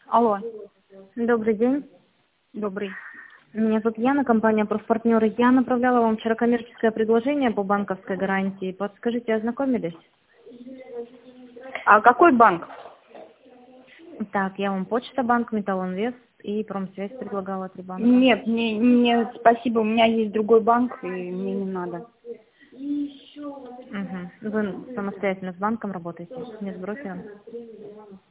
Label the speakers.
Speaker 1: Алло,
Speaker 2: Добрый день.
Speaker 1: добрый.
Speaker 2: Меня зовут Яна, компания «Профпартнеры». Я направляла вам вчера коммерческое предложение по банковской гарантии. Подскажите, ознакомились?
Speaker 1: А какой банк?
Speaker 2: Так, я вам Почта банк, Металлинвест и Промсвязь предлагала 3 банка.
Speaker 1: Нет, мне спасибо, у меня есть другой банк, и мне не надо.
Speaker 2: Угу. Вы самостоятельно с банком работаете, не с брокером?